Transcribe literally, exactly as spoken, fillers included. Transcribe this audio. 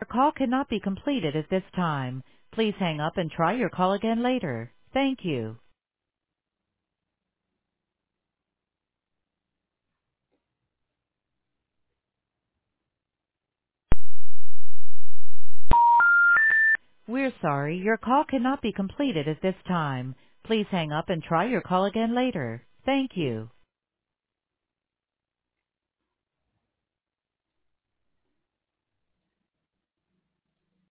call cannot be completed at this time. Please hang up and try your call again later. Thank you. We're sorry, your call cannot be completed at this time. Please hang up and try your call again later. Thank you.